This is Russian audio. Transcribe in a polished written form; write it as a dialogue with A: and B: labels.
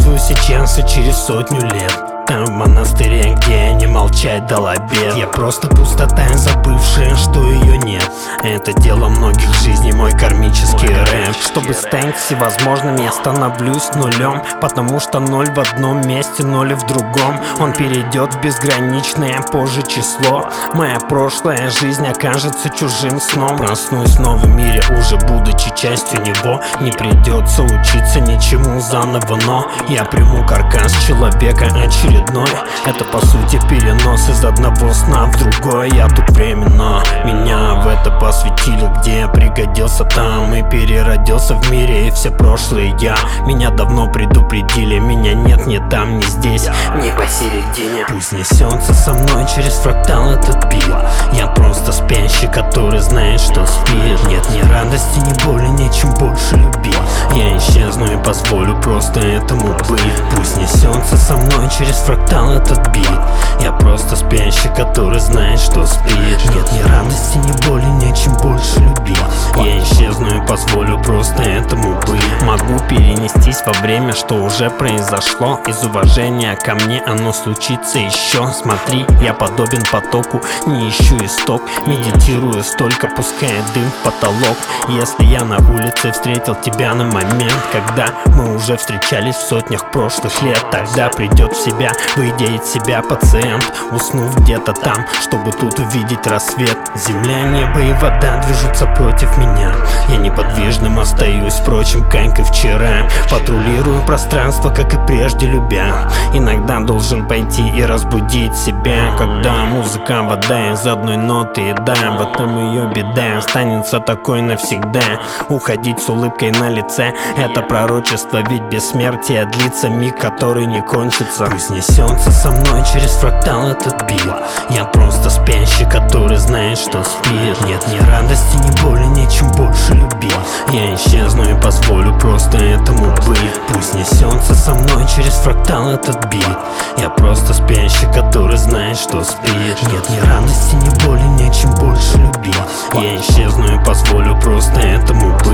A: чувствую сейчас и через 100 лет. Там в монастыре, где не молчать дал обет. Я просто пустота, забывшая, что ее нет. Это дело многих жизней, мой кармический рэп. Чтобы стать всевозможным, я становлюсь нулем, потому что ноль в одном месте, ноль в другом. Он перейдет в безграничное позже число. Моя прошлая жизнь окажется чужим сном. Проснусь в новом мире, уже будучи частью него. Не придется учиться ничему заново, но я приму каркас человека очередной. Это по сути перенос из одного сна в другой. Я тут временно, меня в это посвятили, где я пригодился там и переродился в мире. И все прошлые я, меня давно предупредили. Меня нет ни там, ни здесь, ни посередине. Пусть несется со мной через фрактал этот бит. Я просто спящий, который знает, что спит. Нет ни радости, ни боли, нечем больше любить. Я исчезну и позволю просто этому быть. Пусть несется со мной через фрактал этот бит. Я просто спящий, который знает, что спит. Нет ни радости, ни боли, нечем больше любить. Я исчезну и позволю просто этому быть. Могу перенестись во время, что уже произошло. Из уважения ко мне оно случится еще. Смотри, я подобен потоку, не ищу исток. Медитирую столько, пуская дым в потолок. Если я на улице встретил тебя на момент, когда мы уже встречались в сотнях прошлых лет, тогда придет в себя, выйдя из себя пациент, уснув где-то там, чтобы тут увидеть рассвет. Земля, небо и вода движутся против меня. Я неподвижным остаюсь, впрочем, как и вчера. Патрулирую пространство, как и прежде любя. Иногда должен пойти и разбудить себя. Когда музыка, вода из одной ноты, и да, в этом ее беда. Останется такой навсегда. Уходить с улыбкой на лице — это пророчество, ведь бессмертие длится миг, который не кончится. Пусть несется со мной через фрактал этот бит. Я просто спящий, который знает, что спит. Нет ни радости, ни боли, нечем больше любить. Я исчезну и позволю просто этому быть. Пусть несется со мной через фрактал этот бит. Я просто спящий, который знает, что спит. Нет ни радости, ни боли, нечем больше любить. Я исчезну и позволю просто этому быть.